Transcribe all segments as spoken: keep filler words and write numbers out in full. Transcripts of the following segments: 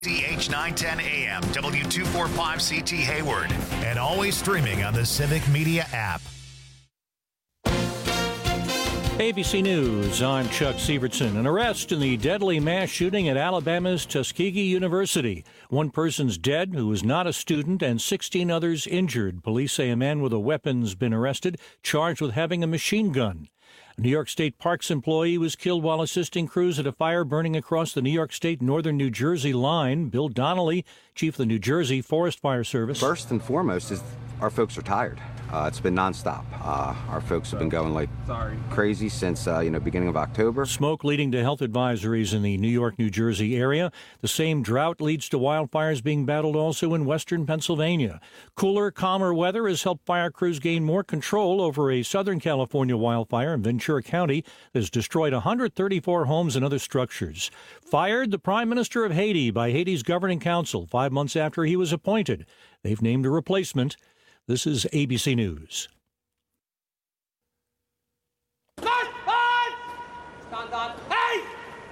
C H nine ten A M, W two forty-five C T Hayward, and always streaming on the Civic Media app. A B C News, I'm Chuck Sievertson. An arrest in the deadly mass shooting at Alabama's Tuskegee University. One person's dead who was not a student and sixteen others injured. Police say a man with a weapon's been arrested, charged with having a machine gun. A New York State Parks employee was killed while assisting crews at a fire burning across the New York State northern New Jersey line. Bill Donnelly, chief of the New Jersey Forest Fire Service. First and foremost is our folks are tired. Uh, it's been nonstop. Uh, our folks have been going like Sorry. crazy since, uh, you know, beginning of October. Smoke leading to health advisories in the New York, New Jersey area. The same drought leads to wildfires being battled also in western Pennsylvania. Cooler, calmer weather has helped fire crews gain more control over a Southern California wildfire in Ventura County that has destroyed one hundred thirty-four homes and other structures. Fired the Prime Minister of Haiti by Haiti's governing council five months after he was appointed. They've named a replacement. This is A B C News. Stand on! Stand on! Hey!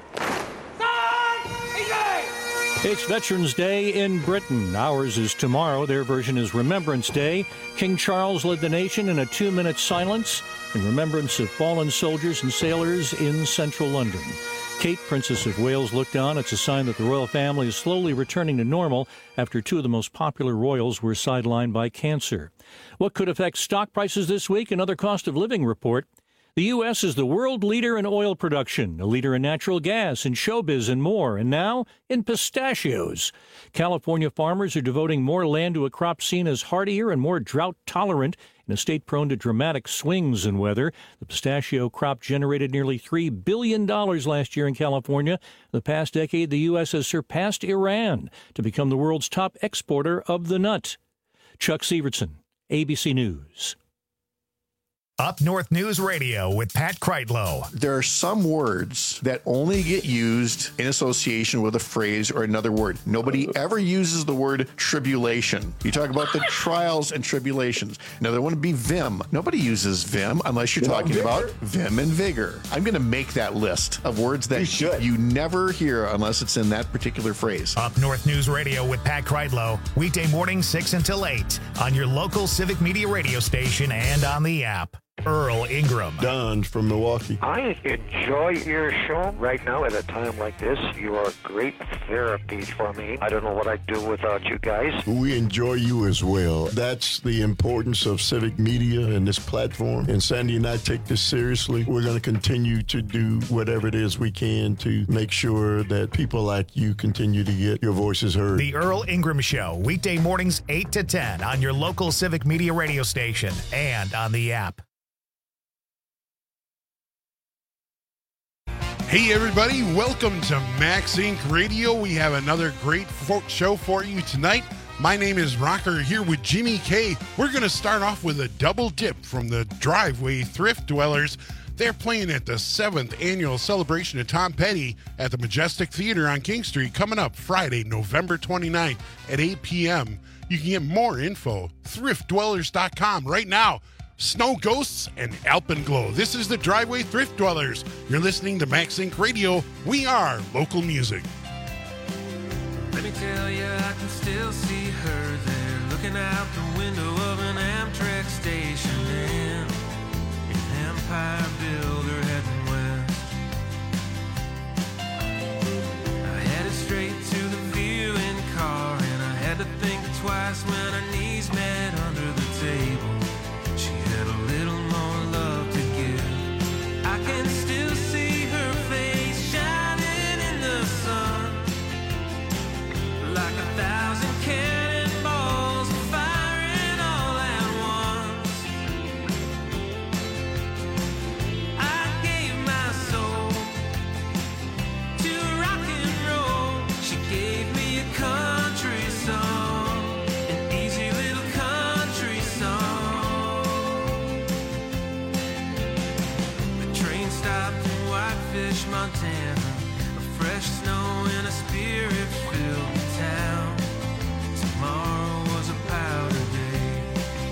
Stand! Easy! It's Veterans Day in Britain. Ours is tomorrow. Their version is Remembrance Day. King Charles led the nation in a two-minute silence in remembrance of fallen soldiers and sailors in central London. Kate, Princess of Wales, looked on. It's a sign that the royal family is slowly returning to normal after two of the most popular royals were sidelined by cancer. What could affect stock prices this week? Another cost of living report. The U S is the world leader in oil production, a leader in natural gas, in showbiz, and more, and now in pistachios. California farmers are devoting more land to a crop seen as hardier and more drought-tolerant in a state prone to dramatic swings in weather. The pistachio crop generated nearly three billion dollars last year in California. In the past decade, the U S has surpassed Iran to become the world's top exporter of the nut. Chuck Sievertson, A B C News. Up North News Radio with Pat Kreitlow. There are some words that only get used in association with a phrase or another word. Nobody ever uses the word tribulation. You talk about the trials and tribulations. Now, there wouldn't be vim. Nobody uses vim unless you're talking about vim and vigor. I'm going to make that list of words that you, you never hear unless it's in that particular phrase. Up North News Radio with Pat Kreitlow. Weekday morning, six until eight on your local Civic Media radio station and on the app. Earl Ingram. Don from Milwaukee. I enjoy your show right now at a time like this. You are great therapy for me. I don't know what I'd do without you guys. We enjoy you as well. That's the importance of civic media and this platform. And Sandy and I take this seriously. We're going to continue to do whatever it is we can to make sure that people like you continue to get your voices heard. The Earl Ingram Show, weekday mornings eight to ten on your local Civic Media radio station and on the app. Hey everybody, welcome to Max Incorporated. Radio. We have another great fo- show for you tonight. My name is Rocker, here with Jimmy K. We're going to start off with a double dip from the Driveway Thrift Dwellers. They're playing at the seventh annual celebration of Tom Petty at the Majestic Theater on King Street, coming up Friday, November twenty-ninth at eight p.m. You can get more info, thrift dwellers dot com right now. Snow Ghosts and Alpenglow. This is the Driveway Thrift Dwellers. You're listening to Max Inc Radio. We are local music. Let me tell you, I can still see her there, looking out the window of an Amtrak station in an Empire Builder heading west. I headed straight to the viewing car, and I had to think twice when our knees met under the table. She had a little more love to give. I can still see her face shining in the sun, like a thousand cannonballs firing all at once. I gave my soul to rock and roll. She gave me a country song, an easy little country song. The train stopped in Whitefish, Montana. A fresh snow and a spirit-filled town. Tomorrow was a powder day.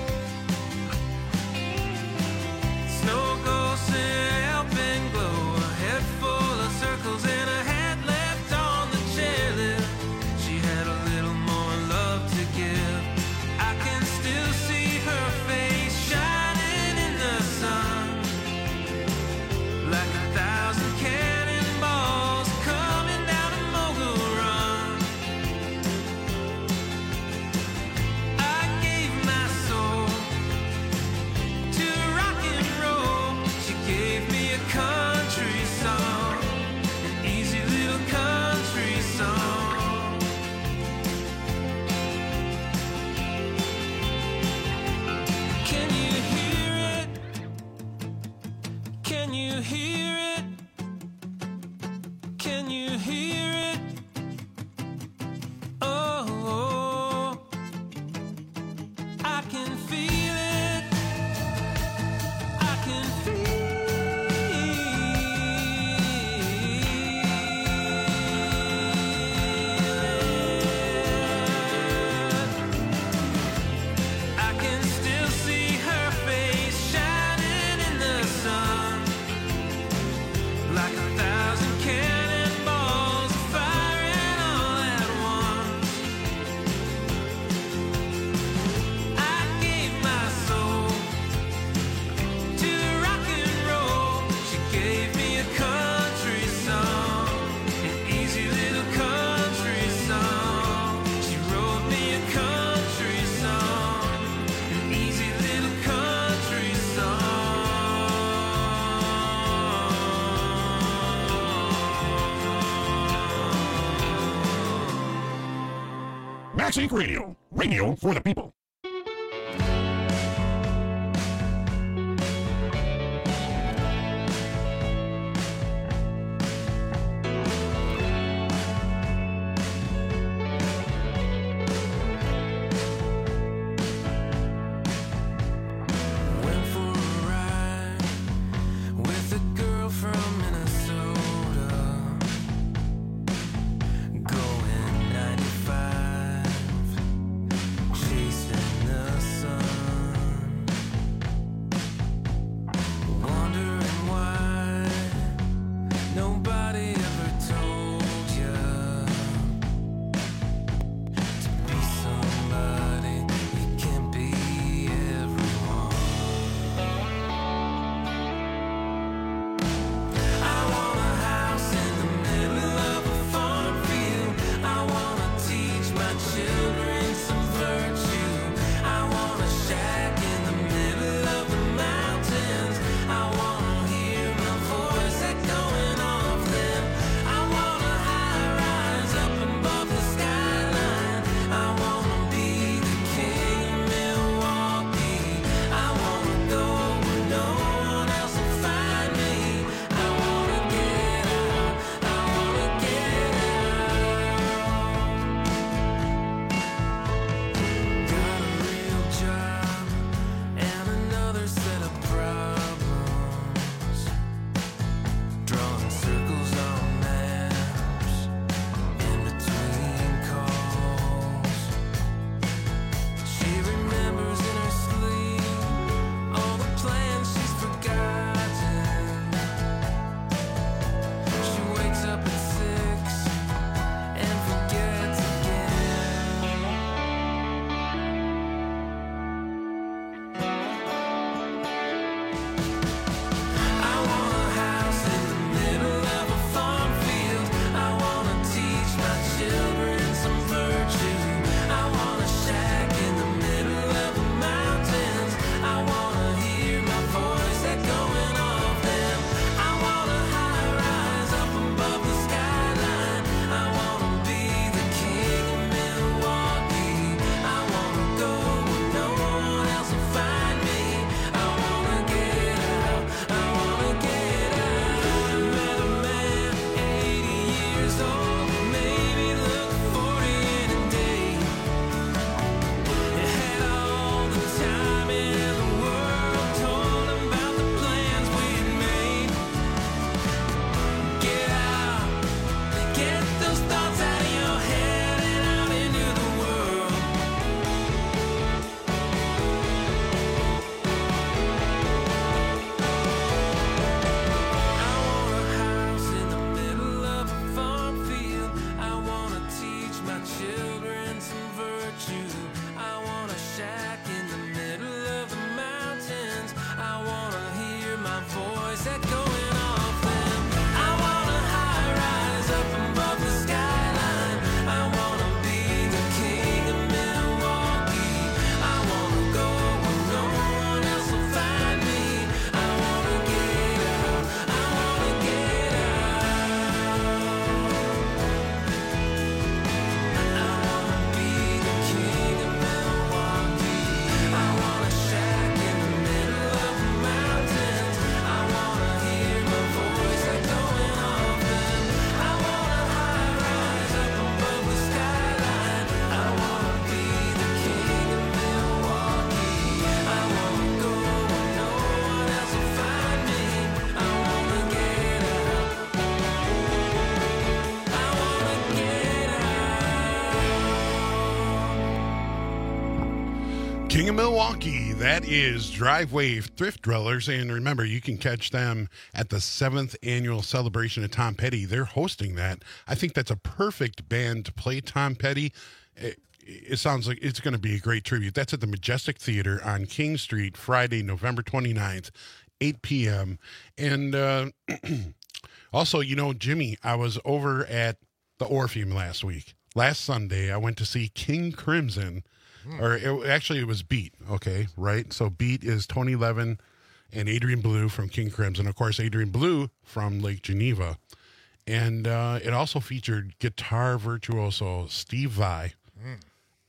Snow ghosts and Alpenglow, a head full of circles and a hat left on the chairlift. She Max Inc Radio, radio for the people. King of Milwaukee, that is Driveway Thrift Dwellers. And remember, you can catch them at the seventh annual celebration of Tom Petty. They're hosting that. I think that's a perfect band to play Tom Petty. It, it sounds like it's going to be a great tribute. That's at the Majestic Theater on King Street, Friday, November twenty-ninth, eight p.m. And uh, also, you know, Jimmy, I was over at the Orpheum last week. Last Sunday, I went to see King Crimson. Or it, actually, it was Beat, okay, right? So Beat is Tony Levin and Adrian Blue from King Crimson. Of course, Adrian Blue from Lake Geneva. And uh, it also featured guitar virtuoso Steve Vai. Mm.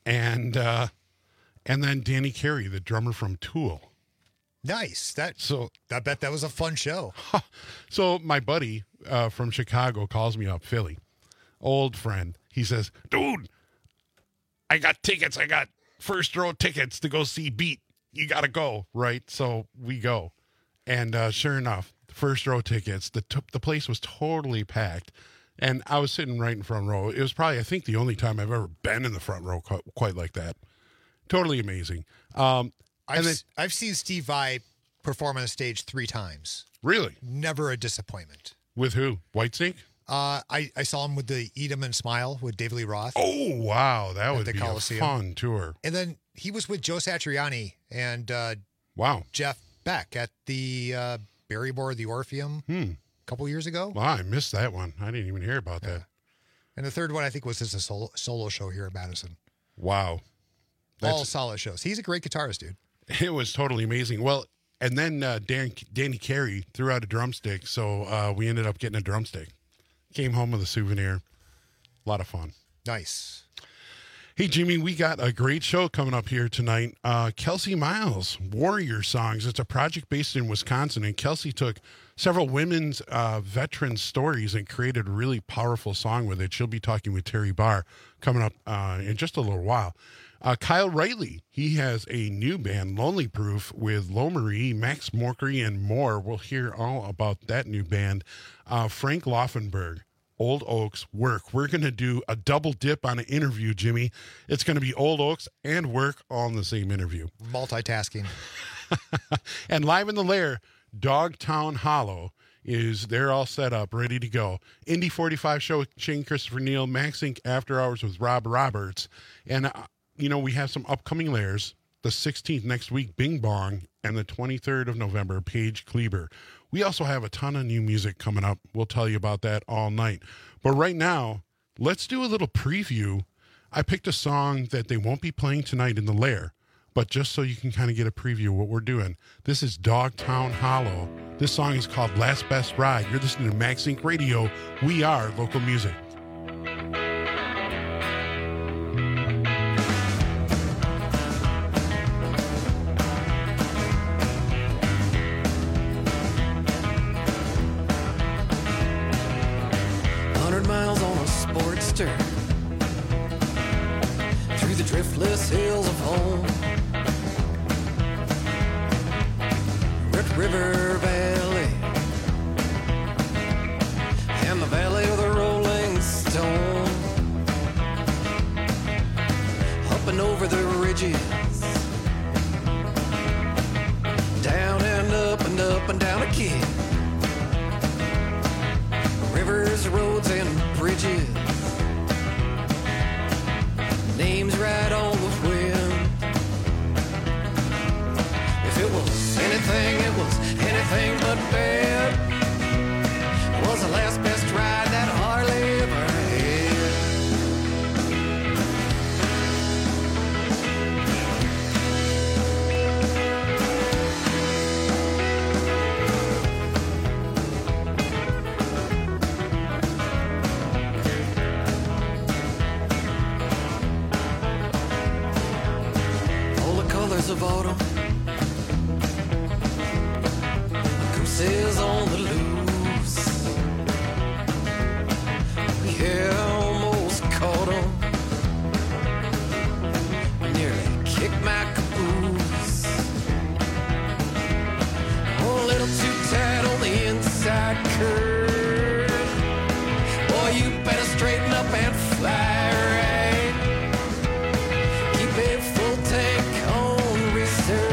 and uh, and then Danny Carey, the drummer from Tool. Nice. That so I bet that was a fun show. So my buddy uh, from Chicago calls me up, Philly, old friend. He says, "Dude, I got tickets. I got first row tickets to go see Beat. You got to go, right?" So we go, and uh, sure enough, first row tickets. The t- the place was totally packed, and I was sitting right in front row. It was probably, I think, the only time I've ever been in the front row qu- quite like that. Totally amazing. Um, I've, and then, s- I've seen Steve Vai perform on the stage three times. Really? Never a disappointment. With who? Whitesnake? Uh, I, I saw him with the Eat 'em and Smile with David Lee Roth. Oh, wow. That would the be Coliseum. a fun tour. And then he was with Joe Satriani and uh, Wow. Jeff Beck at the uh, Barrymore, the Orpheum Hmm. a couple years ago. Wow, I missed that one. I didn't even hear about that. And the third one, I think, was just a solo, solo show here in Madison. Wow. All That's- solid shows. He's a great guitarist, dude. It was totally amazing. Well, and then uh, Dan, Danny Carey threw out a drumstick, so uh, we ended up getting a drumstick. Came home with a souvenir. A lot of fun. Nice. Hey, Jimmy, we got a great show coming up here tonight. Uh, Kelsey Miles, Warrior Songs. It's a project based in Wisconsin, and Kelsey took several women's uh, veteran stories and created a really powerful song with it. She'll be talking with Terry Barr coming up uh, in just a little while. Uh, Kyle Riley, he has a new band, Lonely Proof, with Lo Marie, Max Morkery, and more. We'll hear all about that new band. Uh, Frank Laufenberg, Old Oaks, Work. We're going to do a double dip on an interview, Jimmy. It's going to be Old Oaks and Work all in the same interview. Multitasking. And live in the lair, Dogtown Hollow is they're all set up, ready to go. Indy forty-five show with Shane Christopher Neal, Max Incorporated After Hours with Rob Roberts. And, uh, you know, we have some upcoming lairs. The sixteenth next week, Bing Bong, and the twenty-third of November, Paige Kleber. We also have a ton of new music coming up. We'll tell you about that all night. But right now, let's do a little preview. I picked a song that they won't be playing tonight in the lair, but just so you can kind of get a preview of what we're doing. This is Dogtown Hollow. This song is called Last Best Ride. You're listening to Max Inc Radio. We are local music. Miles on a Sportster through the driftless hills of home, Red River Valley and the Valley of the Rolling Stone, up and over the ridges, down and up and up and down again. Rivers, roads, and bridges, names right on the wind. If it was anything, it was anything but bad. It was the last best ride that Harley ever had. Of autumn, gooses on the loose. Yeah, almost caught 'em. Nearly kicked my caboose. Oh, a little too tight on the inside curve. Boy, you better straighten up and fly right. Keep a full tank on reserve.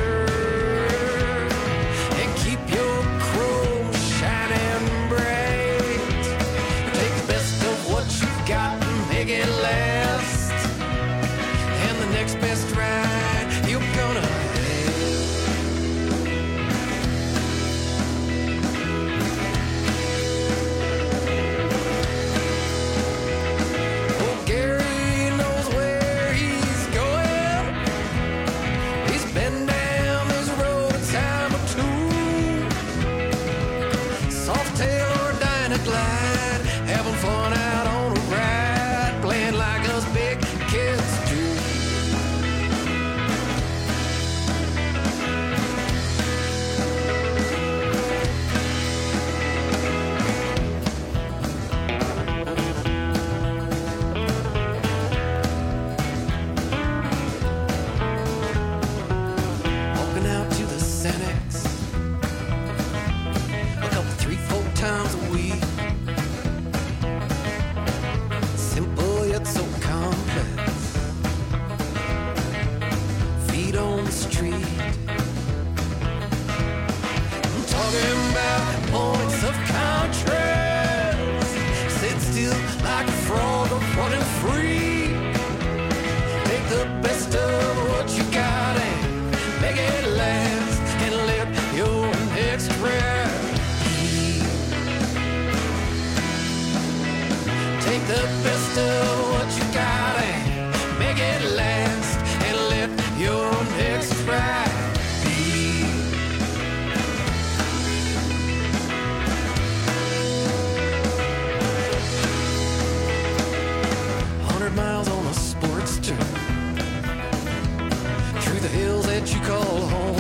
that you call home.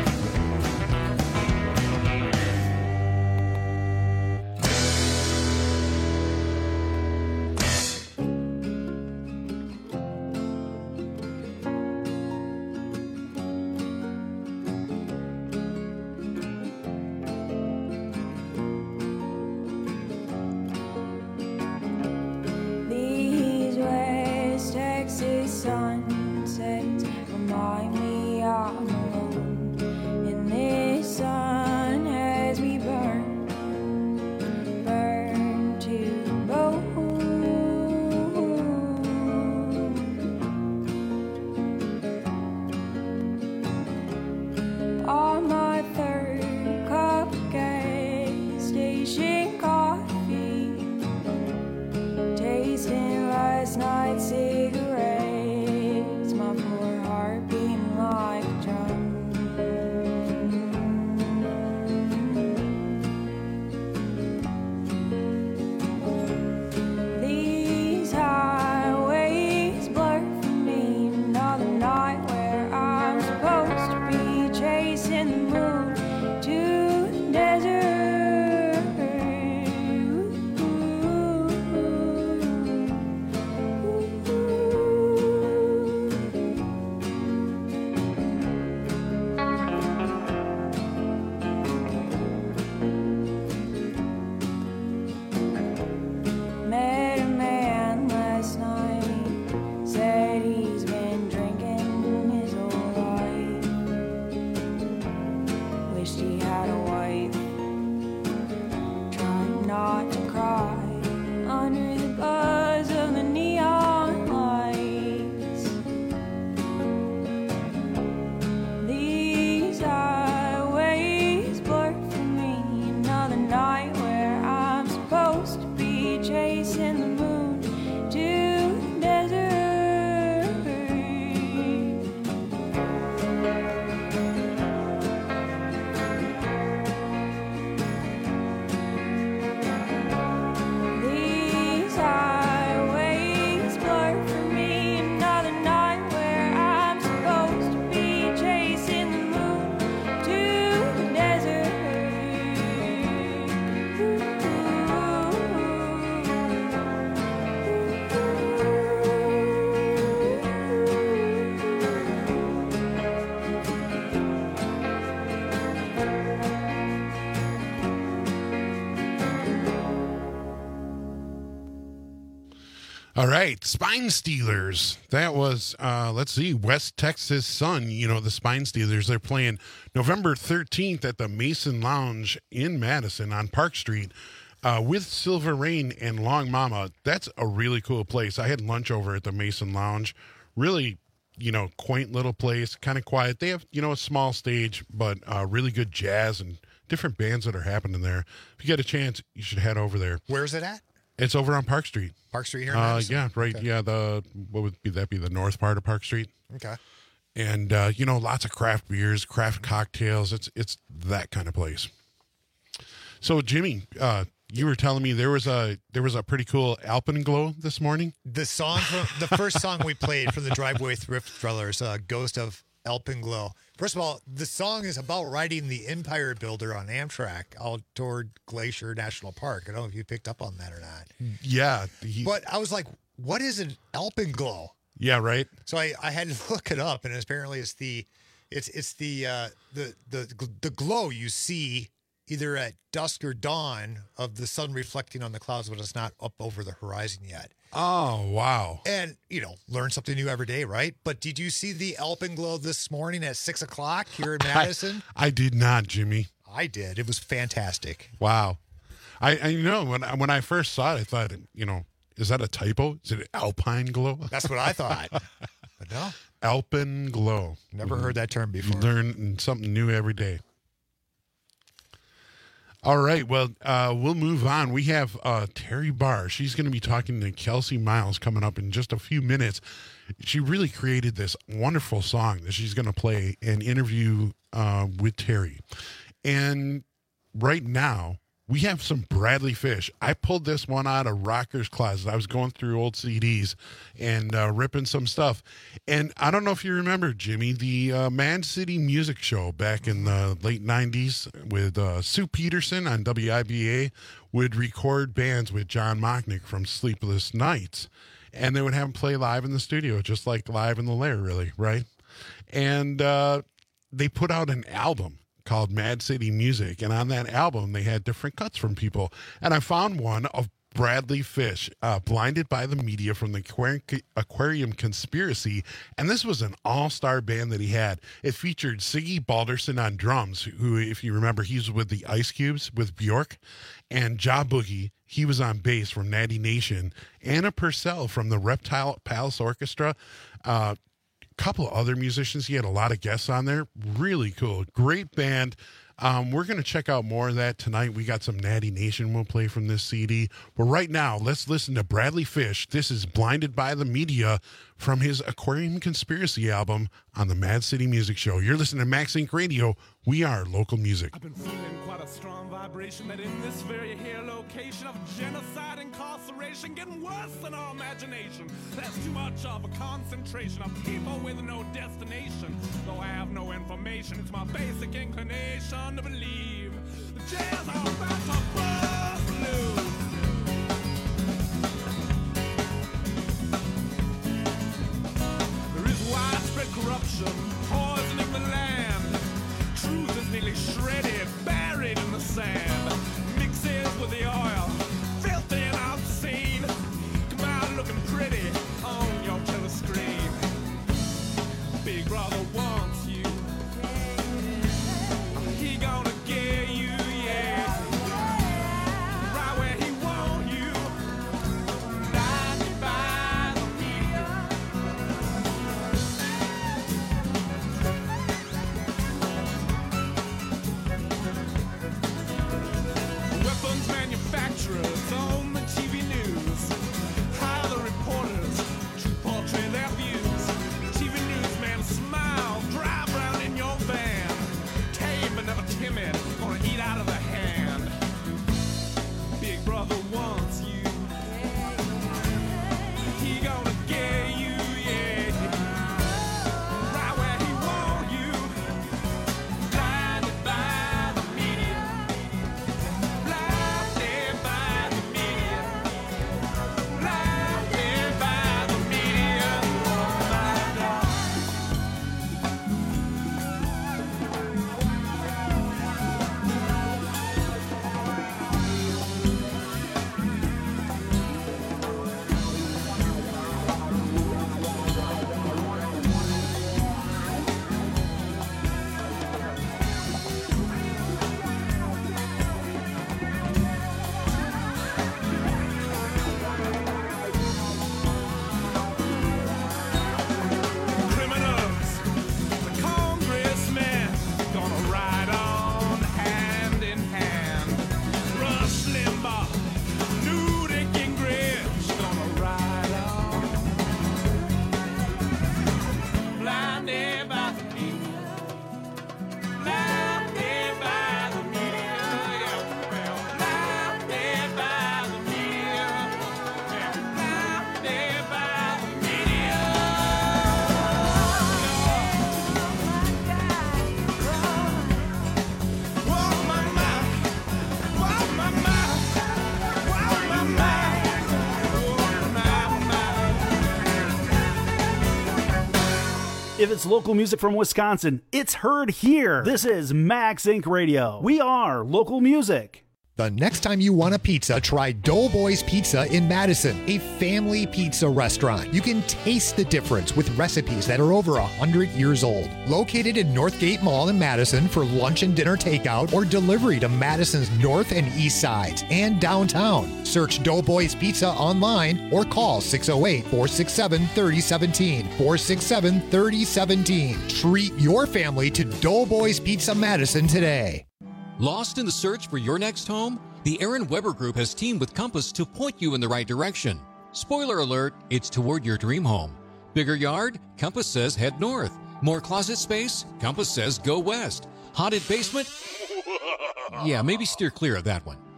These West Texas sunsets remind me I'm alone in this sun as we burn, burn to the bone. On my third cup of gas station coffee, tasting last night's cigarettes, my poor heart beating like a drum. These highways blur for me, another night where I'm supposed to be chasing the moon to the desert. Met a man last night, said he's been drinking his whole life. Wished he had a wife, trying not to cry under the buzz of the neon lights. These highways blur for me, another night where I'm supposed to be chasing the moon to the desert. These highways blur for me, another night where I'm supposed to be chasing the moon to the desert. All right, Spine Stealers. That was, uh, let's see, West Texas Sun. You know, the Spine Stealers, they're playing November thirteenth at the Mason Lounge in Madison on Park Street uh, with Silver Rain and Long Mama. That's a really cool place. I had lunch over at the Mason Lounge. Really, you know, quaint little place, kind of quiet. They have, you know, a small stage, but uh, really good jazz and different bands that are happening there. If you get a chance, you should head over there. Where's it at? It's over on Park Street. Park Street here in Uh, Madison? yeah, right. Okay. Yeah, the what would be that? Be the north part of Park Street. Okay. And uh, you know, lots of craft beers, craft cocktails. It's it's that kind of place. So, Jimmy, uh, you were telling me there was a there was a pretty cool Alpenglow this morning. The song from the first song we played from the Driveway Thrift Thrillers, uh, "Ghost of Alpenglow." First of all, the song is about riding the Empire Builder on Amtrak out toward Glacier National Park. I don't know if you picked up on that or not. Yeah, he, But I was like, what is an Alpenglow? yeah, right. So I, I had to look it up, and apparently it's the it's it's the uh, the the the glow you see either at dusk or dawn of the sun reflecting on the clouds, but it's not up over the horizon yet. Oh, wow. And, you know, learn something new every day, right? But did you see the Alpenglow this morning at six o'clock here in Madison? I, I did not, Jimmy. I did. It was fantastic. Wow. I, I know when I, when I first saw it, I thought, you know, is that a typo? Is it Alpine Glow? That's what I thought. But no. Alpenglow. Never heard that term You before. learn something new every day. All right. Well, uh, we'll move on. We have uh, Terry Barr. She's going to be talking to Kelsey Miles coming up in just a few minutes. She really created this wonderful song that she's going to play and interview uh, with Terry. And right now, we have some Bradley Fish. I pulled this one out of Rocker's Closet. I was going through old C Ds and uh, ripping some stuff. And I don't know if you remember, Jimmy, the uh, Mad City Music Show back in the late nineties with uh, Sue Peterson on W I B A would record bands with John Mochnick from Sleepless Nights. And they would have them play live in the studio, just like Live in the Lair, really, right? And uh, they put out an album called Mad City Music, and on that album they had different cuts from people, and I found one of Bradley Fish, uh, Blinded by the Media from the Aquari- Aquarium Conspiracy, and this was an all-star band that he had. It featured Siggy Balderson on drums, who, if you remember, he's with the Ice Cubes with Bjork, and Ja Boogie, he was on bass from Natty Nation, Anna Purcell from the Reptile Palace Orchestra, uh, couple of other musicians. He had a lot of guests on there. Really cool. Great band. Um, we're going to check out more of that tonight. We got some Natty Nation we'll play from this C D. But right now, let's listen to Bradley Fish. This is Blinded by the Media from his Aquarium Conspiracy album on the Mad City Music Show. You're listening to Max Inc Radio. We are local music. I've been feeling quite a strong vibration that in this very here location of genocide, incarceration, getting worse than our imagination. There's too much of a concentration of people with no destination. Though I have no information, it's my basic inclination to believe the jails are about to bust loose. There is widespread corruption, poisoning the land. Truth is nearly shredded, buried in the sand. Mixes with the oil, filthy and obscene. Come out looking pretty on your telescreen. Big brother wants you. He gonna get you, yeah. Right where he want you. Blinded by the media. Weapons manufacturers on the T V news hire the reporters to portray their views. T V newsman smile, drive around in your van. Tame but never timid, gonna eat out of the hand. Big brother wants you. He gonna get you, yeah. Right where he want you. Blinded by the media. Blinded by the media. Blinded by the media. Oh my God. Criminals, the congressmen, gonna ride on hand in hand. Rush Limbaugh, Newt Gingrich, gonna ride on. Blinded by the media. Blinded by the media. Yeah, well, blinded by the media. Yeah, blinded by the media. Whoa, my, my. Whoa, my, my. Whoa, my, my. Whoa, my, my. If it's local music from Wisconsin, it's heard here. This is Max Incorporated. Radio. We are local music. The next time you want a pizza, try Doughboys Pizza in Madison, a family pizza restaurant. You can taste the difference with recipes that are over one hundred years old. Located in Northgate Mall in Madison for lunch and dinner takeout or delivery to Madison's north and east sides and downtown. Search Doughboys Pizza online or call six oh eight, four six seven, three oh one seven, four six seven, three oh one seven. Treat your family to Doughboys Pizza Madison today. Lost in the search for your next home? The Aaron Weber Group has teamed with Compass to point you in the right direction. Spoiler alert, it's toward your dream home. Bigger yard? Compass says head north. More closet space? Compass says go west. Haunted basement? Yeah, maybe steer clear of that one.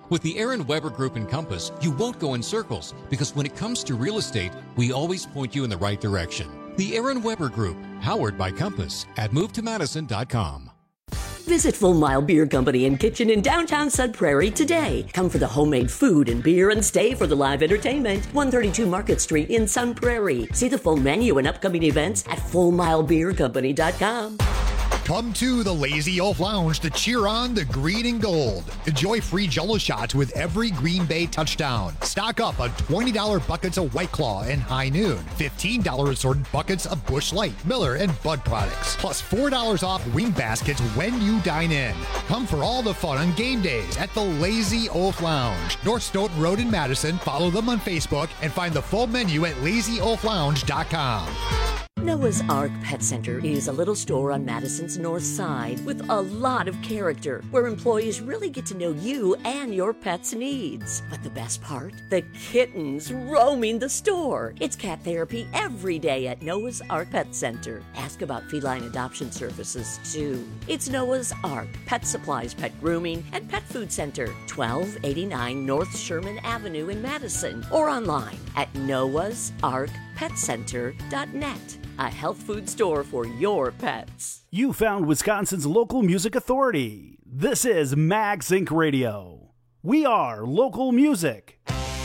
With the Aaron Weber Group and Compass, you won't go in circles because when it comes to real estate, we always point you in the right direction. The Aaron Weber Group, powered by Compass at move to madison dot com. Visit Full Mile Beer Company and Kitchen in downtown Sun Prairie today. Come for the homemade food and beer and stay for the live entertainment. one thirty-two Market Street in Sun Prairie. See the full menu and upcoming events at full mile beer company dot com. Come to the Lazy Oaf Lounge to cheer on the green and gold. Enjoy free Jell-O shots with every Green Bay touchdown. Stock up on twenty dollars buckets of White Claw and High Noon. fifteen dollars assorted buckets of Busch Light, Miller, and Bud products. Plus four dollars off wing baskets when you dine in. Come for all the fun on game days at the Lazy Oaf Lounge. North Stoughton Road in Madison. Follow them on Facebook and find the full menu at lazy oaf lounge dot com. Noah's Ark Pet Center is a little store on Madison's north side with a lot of character where employees really get to know you and your pet's needs. But the best part? The kittens roaming the store. It's cat therapy every day at Noah's Ark Pet Center. Ask about feline adoption services too. It's Noah's Ark Pet Supplies, Pet Grooming, and Pet Food Center, twelve eighty-nine North Sherman Avenue in Madison, or online at noahs ark pet center dot net. A health food store for your pets. You found Wisconsin's local music authority. This is Max Inc Radio. We are local music.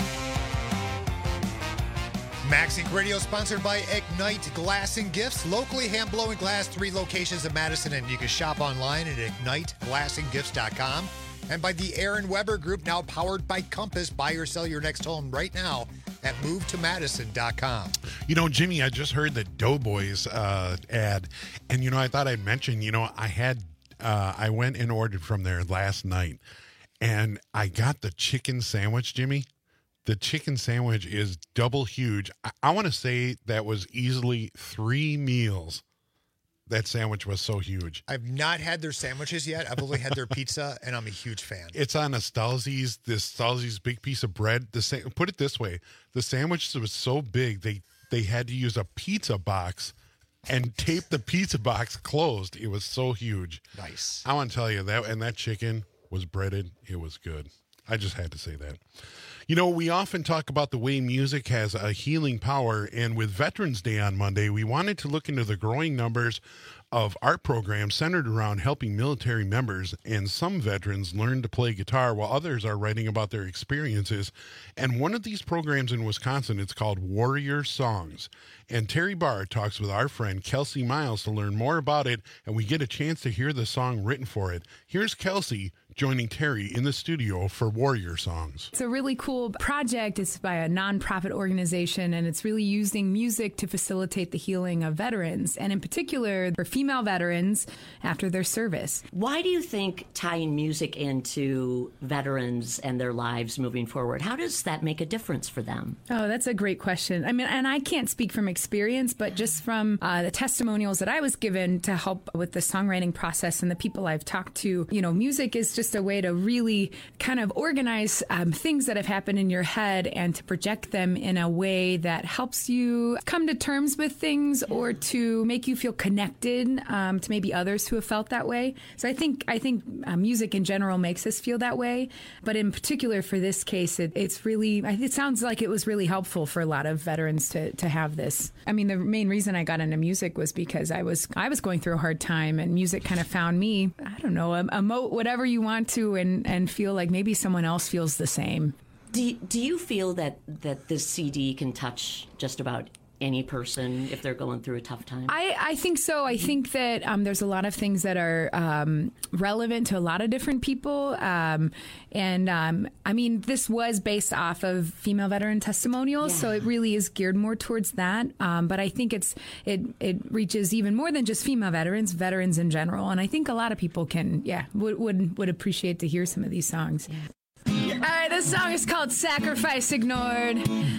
Max Inc Radio sponsored by Ignite Glass and Gifts, locally hand blowing glass, three locations in Madison, and you can shop online at ignite glass and gifts dot com. And by the Aaron Weber Group, now powered by Compass. Buy or sell your next home right now at move to madison dot com. You know, Jimmy, I just heard the Doughboys uh, ad, and, you know, I thought I'd mention, you know, I had, uh, I went and ordered from there last night, and I got the chicken sandwich, Jimmy. The chicken sandwich is double huge. I, I want to say that was easily three meals. That sandwich was so huge. I've not had their sandwiches yet. I've only had their pizza, and I'm a huge fan. It's on a Stalzi's, this Stalzi's big piece of bread. The sa- Put it this way, the sandwich was so big, they, they had to use a pizza box and tape the pizza box closed. It was so huge. Nice. I want to tell you, that, and that chicken was breaded. It was good. I just had to say that. You know, we often talk about the way music has a healing power, and with Veterans Day on Monday, we wanted to look into the growing numbers of art programs centered around helping military members, and some veterans learn to play guitar while others are writing about their experiences. And one of these programs in Wisconsin, it's called Warrior Songs. And Terry Barr talks with our friend Kelsey Miles to learn more about it, and we get a chance to hear the song written for it. Here's Kelsey joining Terry in the studio for Warrior Songs. It's a really cool project. It's by a nonprofit organization, and it's really using music to facilitate the healing of veterans, and in particular for female veterans after their service. Why do you think tying music into veterans and their lives moving forward, how does that make a difference for them? Oh, that's a great question. I mean, and I can't speak from experience, but just from uh, the testimonials that I was given to help with the songwriting process and the people I've talked to, you know, music is just a way to really kind of organize um, things that have happened in your head and to project them in a way that helps you come to terms with things or to make you feel connected um, to maybe others who have felt that way. So I think I think uh, music in general makes us feel that way, but in particular for this case, it, it's really, it sounds like it was really helpful for a lot of veterans to, to have this. I mean, the main reason I got into music was because I was I was going through a hard time, and music kind of found me. I don't know, emote whatever you want to, and, and feel like maybe someone else feels the same. Do you, do you feel that, that this C D can touch just about any person if they're going through a tough time? I, I think so. I think that um, there's a lot of things that are um, relevant to a lot of different people. Um, and um, I mean, this was based off of female veteran testimonials, yeah. So it really is geared more towards that. Um, but I think it's it it reaches even more than just female veterans, veterans in general. And I think a lot of people can, yeah, would would, would appreciate to hear some of these songs. Yeah. All right, this song is called Sacrifice Ignored.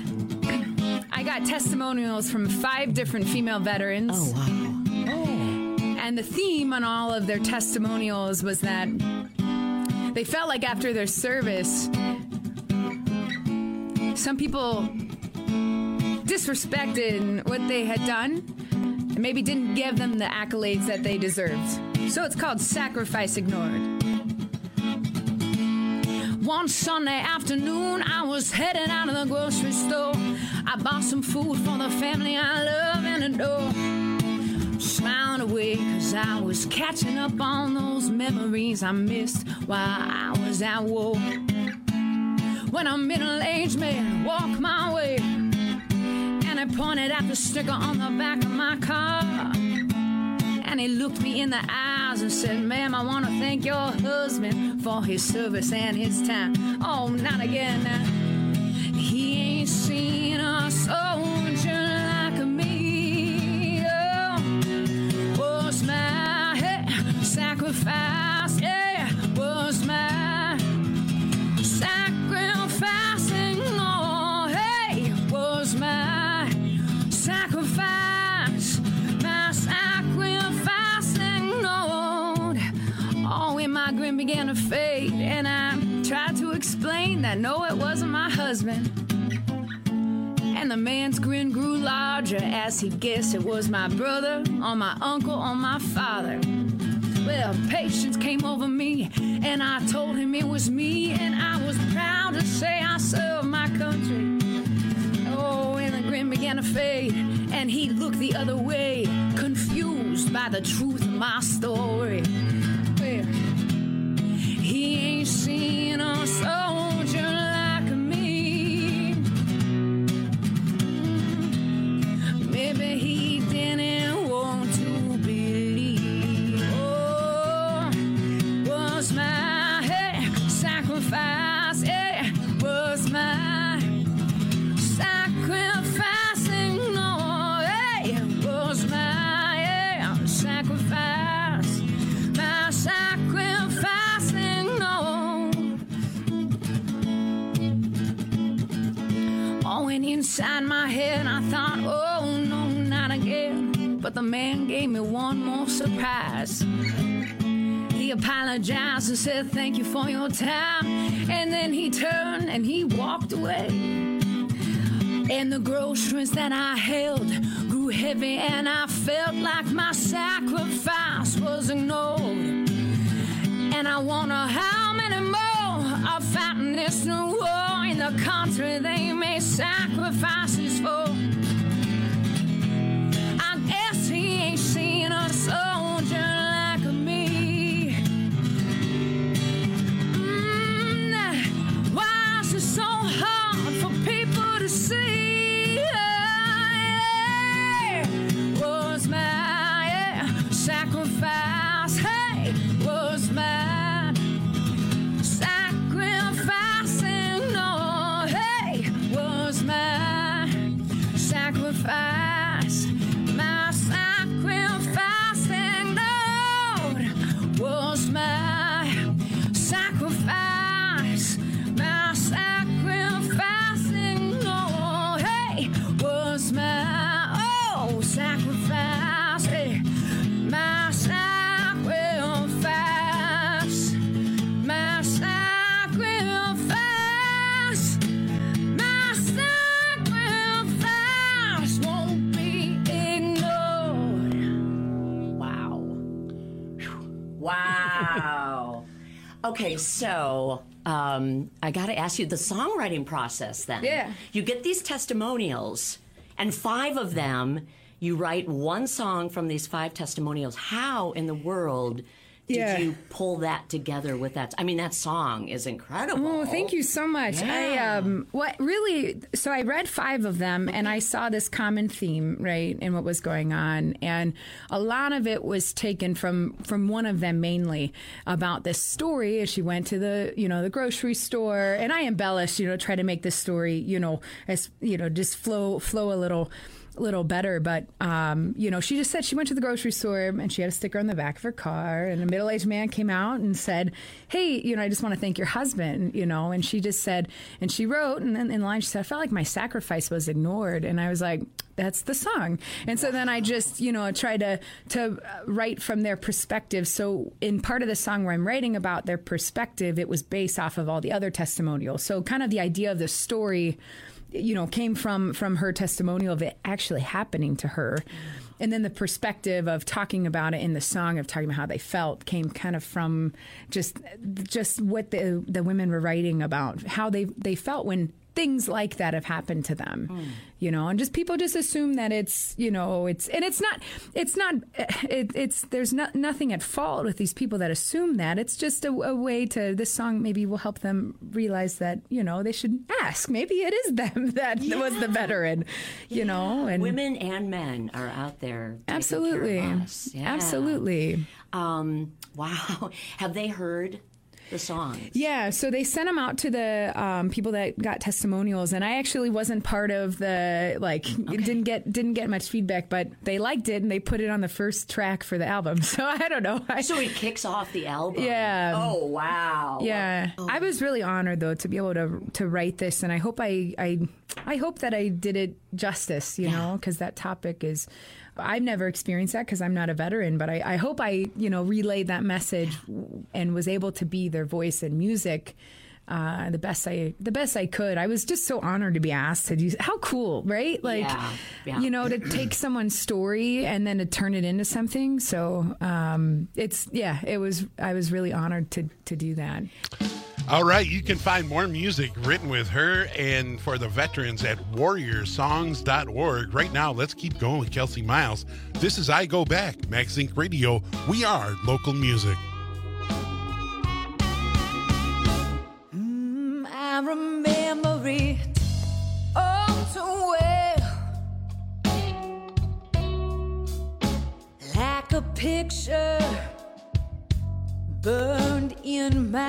I got testimonials from five different female veterans. Oh, wow. Oh. And the theme on all of their testimonials was that they felt like after their service, some people disrespected what they had done and maybe didn't give them the accolades that they deserved. So it's called Sacrifice Ignored. One Sunday afternoon, I was headed out of the grocery store. I bought some food for the family I love and adore. Smiling away, cause I was catching up on those memories I missed while I was at war. When a middle-aged man walked my way, and I pointed at the sticker on the back of my car. And he looked me in the eyes and said, ma'am, I want to thank your husband for his service and his time. Oh, not again now. He ain't seen a soldier like me. Oh, was my hey, sacrifice, yeah, was my sacrificing. Oh, hey, was my sacrifice, my sacrificing. Lord. Oh, and my grin began to fade, and I tried to explain that no, it wasn't my husband. And the man's grin grew larger as he guessed it was my brother, or my uncle, or my father. Well, patience came over me, and I told him it was me, and I was proud to say I serve my country. Oh, and the grin began to fade, and he looked the other way, confused by the truth of my story. Well, he ain't seen a soldier like me. Maybe he didn't want to believe. Oh, was my hey, sacrifice, yeah, was my sacrificing. No, hey, was my yeah, sacrifice, my sacrificing. No. Oh, and inside my head I thought, oh no, not again. But the man gave me one more surprise. He apologized and said thank you for your time, and then he turned and he walked away. And the groceries that I held grew heavy, and I felt like my sacrifice was ignored. And I wonder how many more are fighting this new war in the country they made sacrifices for. I guess he ain't seen a soldier like me. Mm, why is it so hard for people to see? Yeah, was my yeah, sacrifice, hey, was my sacrificing. No, hey, was my sacrifice, my sacrificing. Lord, was my sacrifice, my sacrificing. No, hey, was my oh sacrifice, hey, my sacrifice, my sacrifice, my sacrifice won't be ignored. Wow. Wow. Okay, so um, I got to ask you the songwriting process then. Yeah. You get these testimonials, and five of them, you write one song from these five testimonials. How in the world did Yeah. you pull that together with that? I mean, that song is incredible. Oh, thank you so much. I Yeah. um what really so I read five of them and I saw this common theme, right, in what was going on. And a lot of it was taken from from one of them mainly about this story as she went to the, you know, the grocery store. And I embellished, you know, try to make this story, you know, as you know, just flow flow a little little better, but um, you know, she just said she went to the grocery store and she had a sticker on the back of her car, and a middle-aged man came out and said, hey, you know, I just want to thank your husband, you know, and she just said, and she wrote, and then in line she said, I felt like my sacrifice was ignored, and I was like, that's the song. And so then I just, you know, tried to to write from their perspective. So in part of the song where I'm writing about their perspective, it was based off of all the other testimonials. So kind of the idea of the story, you know, came from from her testimonial of it actually happening to her. and then the perspective of talking about it in the song, of talking about how they felt, came kind of from just just what the the women were writing about, how they they felt when things like that have happened to them, mm. you know, and just people just assume that it's, you know, it's, and it's not, it's not, it, it's, there's not, nothing at fault with these people that assume that. It's just a, a way to, this song maybe will help them realize that, you know, they should ask. Maybe it is them that yeah. was the veteran, you yeah. know, and women and men are out there. Absolutely. Care of us. Yeah. Absolutely. Um, wow. Have they heard the songs? Yeah, so they sent them out to the um, people that got testimonials, and I actually wasn't part of the, like, okay. didn't get didn't get much feedback, but they liked it and they put it on the first track for the album. So I don't know. I, so it kicks off the album. Yeah. Oh wow. Yeah. Oh. I was really honored though to be able to to write this, and I hope I I I hope that I did it justice, you yeah. know, because that topic is. I've never experienced that because I'm not a veteran, but I, I hope I, you know, relayed that message and was able to be their voice in music uh, the best I the best I could. I was just so honored to be asked to do. How cool, right? Like, yeah, yeah. you know, to take someone's story and then to turn it into something. So um, it's yeah, it was. I was really honored to to do that. All right, you can find more music written with her and for the veterans at warrior songs dot org. Right now, let's keep going with Kelsey Miles. This is I Go Back, Max Inc Radio. We are local music. Mm, I remember it all too well, like a picture burned in my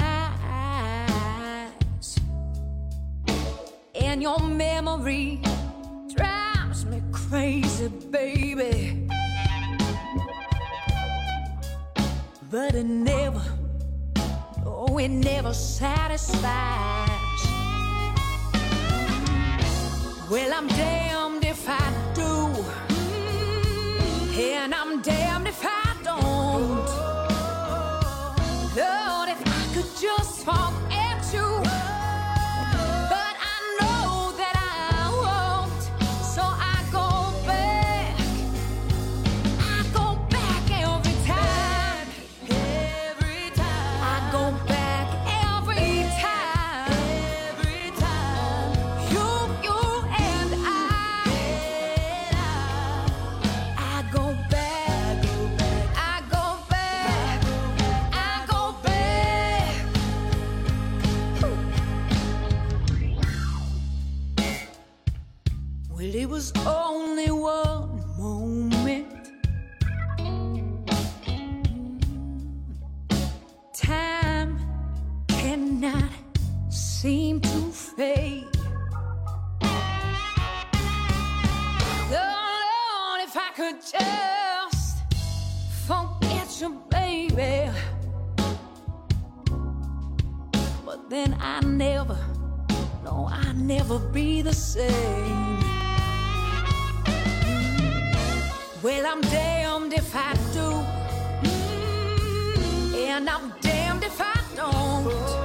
eyes, and your memory drives me crazy, baby. But it never, oh, it never satisfies. Well, I'm damned if I do, and I'm damned if I don't. Lord, if I could just fall at you, but I know that I won't, so I go back, I go back every time, every time, I go back every time, every time, you, you and I, I go back, I go back, I go back. Well, it was only one moment. Time cannot seem to fade. Oh, Lord, if I could just forget you, baby. But then I never, no, I never be the same. Well, I'm damned if I do, and I'm damned if I don't.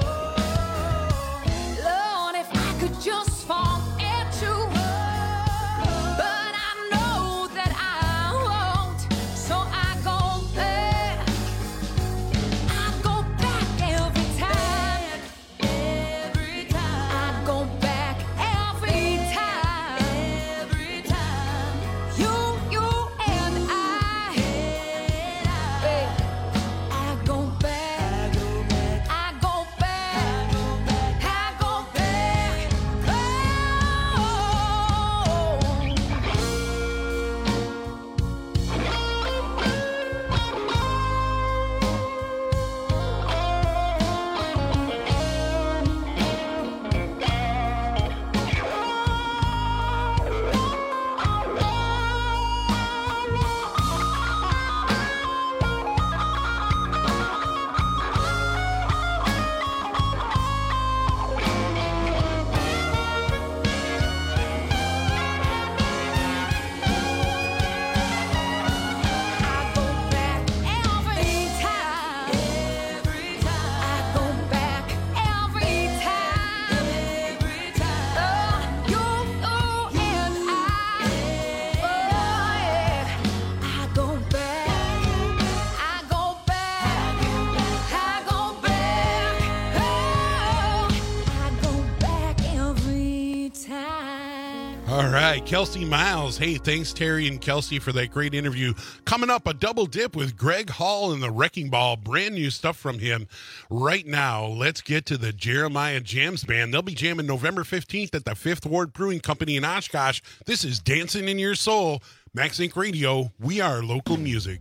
Lord, if I could just fall at you, but I know that I won't, so I go back, I go back every time, every time, I go back every time, every time, you, you and I, I go back, guy, Kelsey Miles. Hey, thanks, Terry and Kelsey, for that great interview. Coming up, a double dip with Greg Hall and the Wrecking Ball. Brand new stuff from him right now. Let's get to the Jeremiah Jams Band. They'll be jamming November fifteenth at the Fifth Ward Brewing Company in Oshkosh. This is Dancing in Your Soul. Max Inc Radio, we are local music.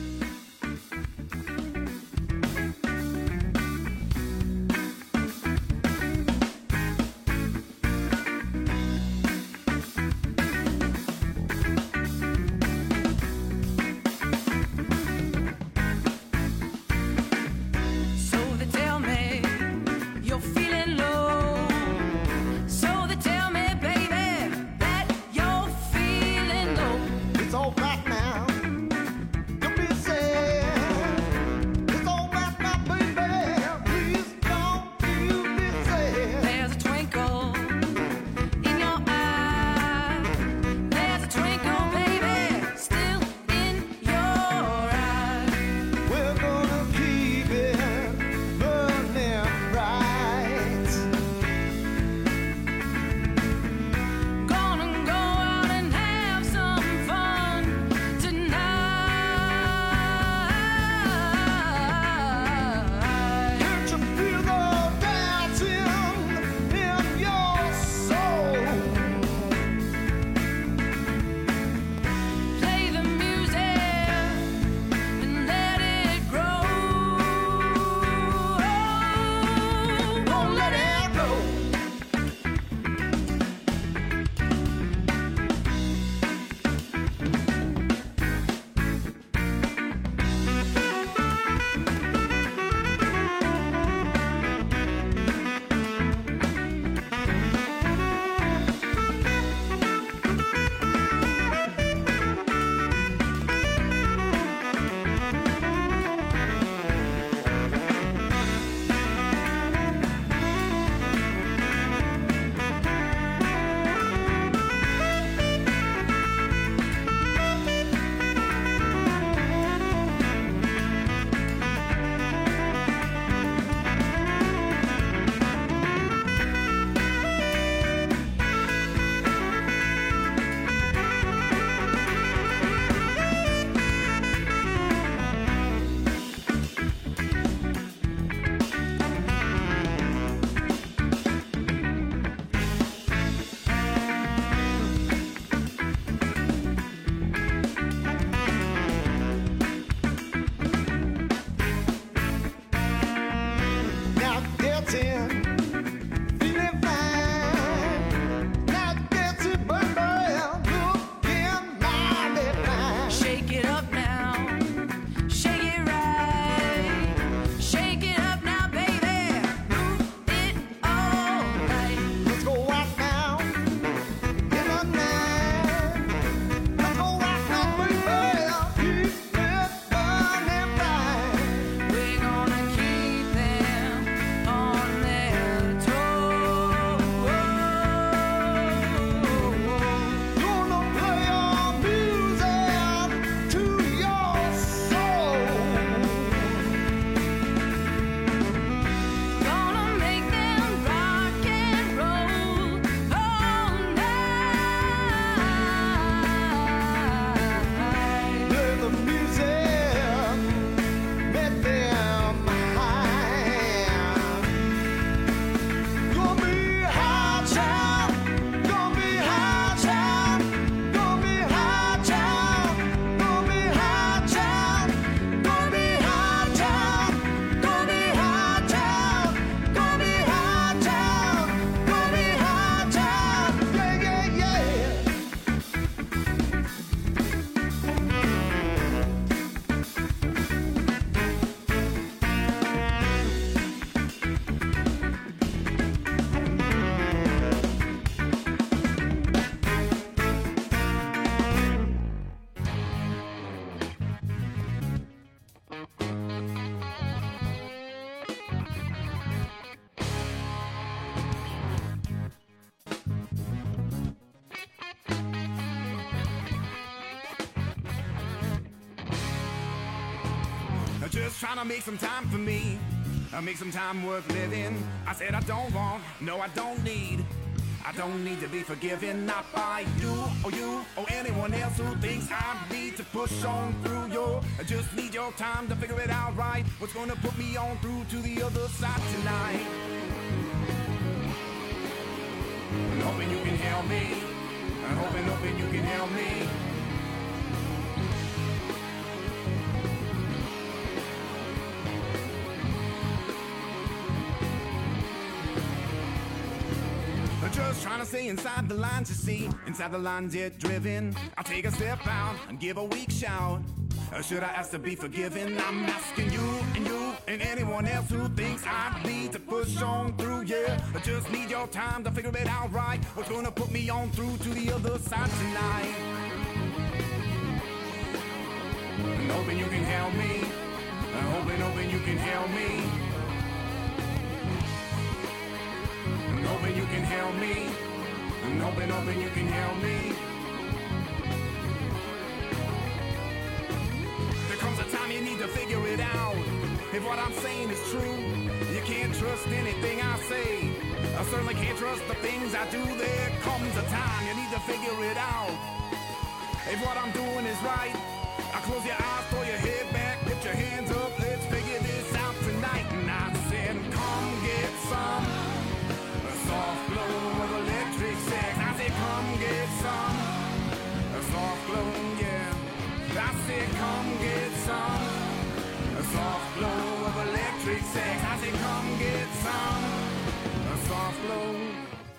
Just trying to make some time for me, uh, make some time worth living. I said I don't want, no I don't need I don't need to be forgiven, not by you or you or anyone else who thinks I need to push on through. Yo, I just need your time to figure it out right. What's gonna put me on through to the other side tonight? I'm hoping you can help me. I'm hoping, hoping you can help me. Just trying to stay inside the lines, you see. Inside the lines, yet driven. I'll take a step out and give a weak shout. Or should I ask to be forgiven? I'm asking you and you and anyone else who thinks I need to push on through, yeah. I just need your time to figure it out right. What's gonna put me on through to the other side tonight? I'm hoping you can help me. I'm hoping, hoping you can help me. I'm hoping you can help me. I'm hoping, hoping you can help me. There comes a time you need to figure it out. If what I'm saying is true, you can't trust anything I say. I certainly can't trust the things I do. There comes a time you need to figure it out. If what I'm doing is right, I close your eyes, throw your head back, put your hands up, let's figure this out tonight. And I said, come get some soft glow of electric sex. I said, come get some a soft glow, yeah. I said, come get some a soft glow of electric sex. I said, come get some a soft glow.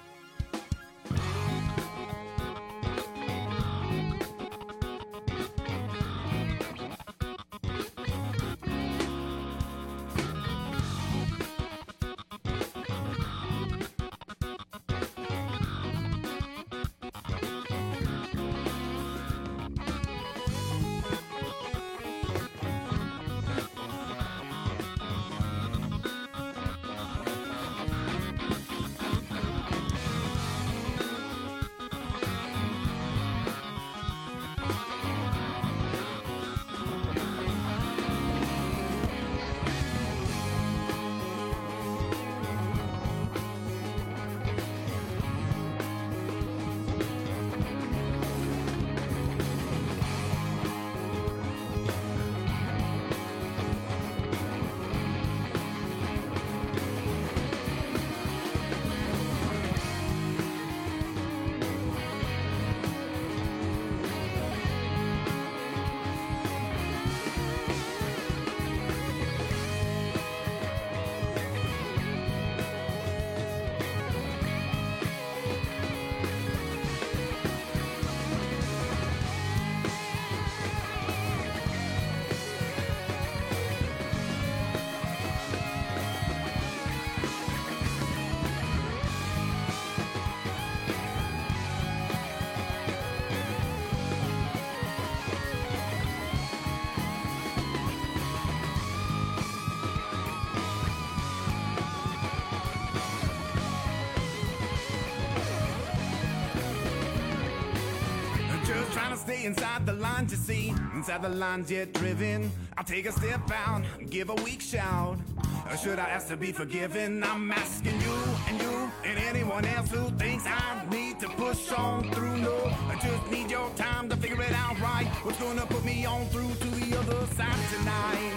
Stay inside the lines, you see. Inside the lines, yet driven. I'll take a step out, give a weak shout. Or should I ask to be forgiven? I'm asking you and you and anyone else who thinks I need to push on through. No, I just need your time to figure it out right. What's gonna put me on through to the other side tonight?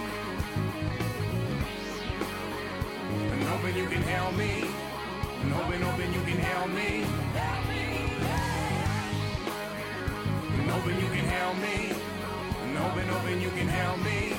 I'm hoping you can help me. I'm hoping, hoping you can help me. I'm hoping you can help me. I'm hoping, hoping you can help me.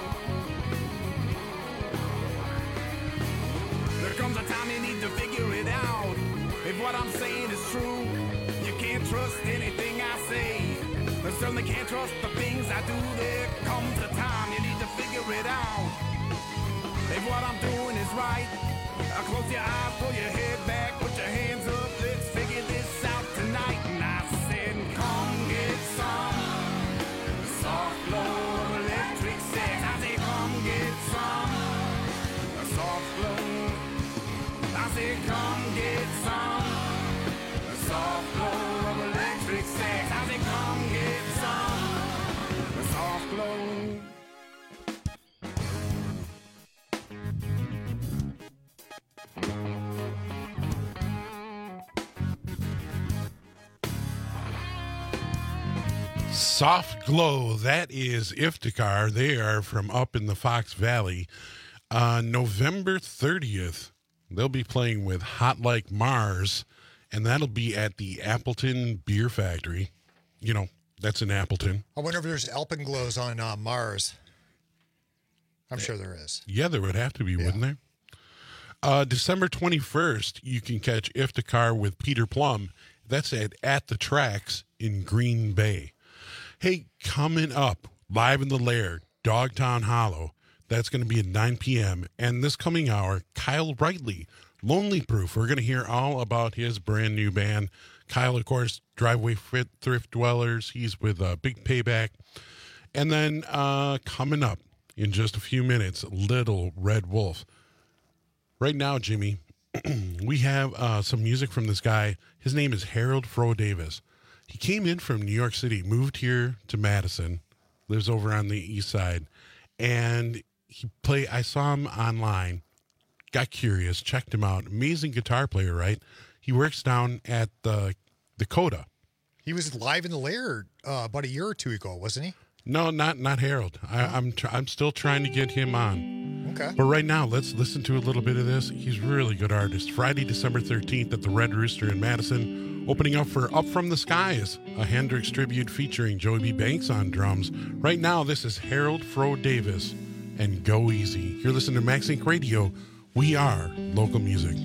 There comes a time you need to figure it out. If what I'm saying is true, you can't trust anything I say. I certainly can't trust the things I do. There comes a time you need to figure it out. If what I'm doing is right, I close your eyes, pull your head back, put your hands up, let's figure this out tonight. And I said, come get some soft glow of electric sex. I said, come get some soft glow. I said, come get some soft glow of electric sex. I said, come get some soft glow. Soft Glow, that is Iftikhar. They are from up in the Fox Valley. Uh, November thirtieth, they'll be playing with Hot Like Mars, and that'll be at the Appleton Beer Factory. You know, that's in Appleton. I wonder if there's Alpenglows on uh, Mars. I'm sure there is. Yeah, there would have to be, yeah. wouldn't there? Uh, December twenty-first, you can catch Iftikhar with Peter Plum. That's at At the Tracks in Green Bay. Hey, coming up, live in the Lair, Dogtown Hollow. That's going to be at nine p.m. And this coming hour, Kyle Wrightley, Lonely Proof. We're going to hear all about his brand new band. Kyle, of course, Driveway Thrift Dwellers. He's with uh, Big Payback. And then uh, coming up in just a few minutes, Little Red Wolf. Right now, Jimmy, we have uh, some music from this guy. His name is Harold Fro Davis. He came in from New York City, moved here to Madison, lives over on the east side, and he play. I saw him online, got curious, checked him out. Amazing guitar player, right? He works down at the Dakota. He was live in the Lair uh, about a year or two ago, wasn't he? No, not not Harold. I, I'm tr- I'm still trying to get him on. Okay. But right now, let's listen to a little bit of this. He's a really good artist. Friday, December thirteenth at the Red Rooster in Madison, opening up for Up From the Skies, a Hendrix tribute featuring Joey B. Banks on drums. Right now, this is Harold Fro Davis and Go Easy. You're listening to Max Inc Radio. We are local music.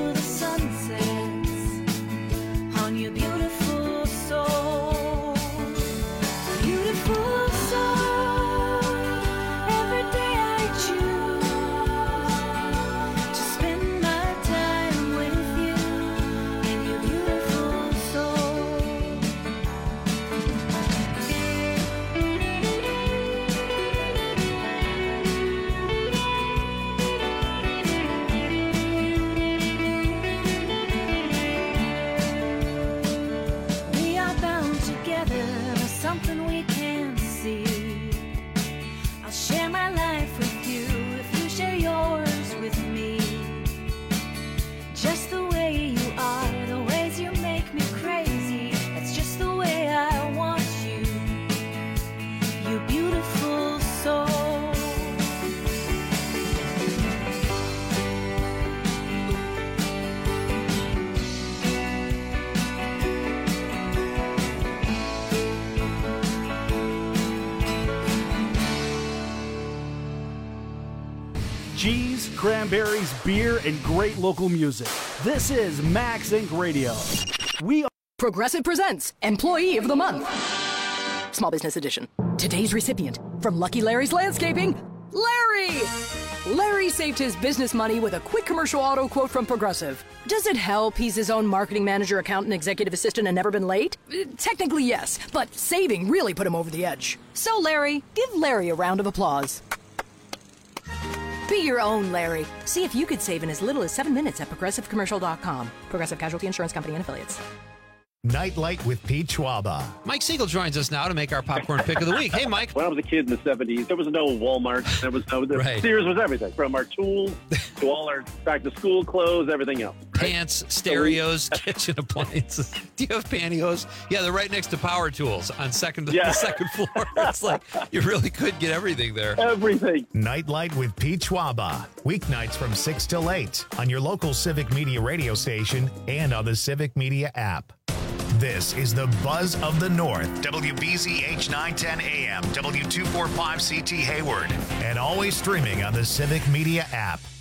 Your beautiful soul. cheese, cranberries, beer, and great local music. This is Max Inc Radio. We are Progressive presents Employee of the Month. Small Business Edition. Today's recipient from Lucky Larry's Landscaping, Larry! Larry saved his business money with a quick commercial auto quote from Progressive. Does it help he's his own marketing manager, accountant, executive assistant, and never been late? Uh, technically, yes, but saving really put him over the edge. So, Larry, give Larry a round of applause. Be your own Larry. See if you could save in as little as seven minutes at progressive commercial dot com. Progressive Casualty Insurance Company and Affiliates. Nightlight with Pete Schwaba. Mike Siegel joins us now to make our popcorn pick of the week. Hey, Mike. When I was a kid in the seventies, there was no Walmart. There was no, right. Sears was everything, from our tools to all our back-to-school clothes, everything else. Right? Pants, stereos, kitchen appliances. Do you have pantyhose? Yeah, they're right next to power tools on second Yeah. the second floor. It's like you really could get everything there. Everything. Nightlight with Pete Schwaba. Weeknights from six till eight on your local Civic Media radio station and on the Civic Media app. This is the Buzz of the North, W B Z H nine ten A M, W two forty-five C T Hayward, and always streaming on the Civic Media app.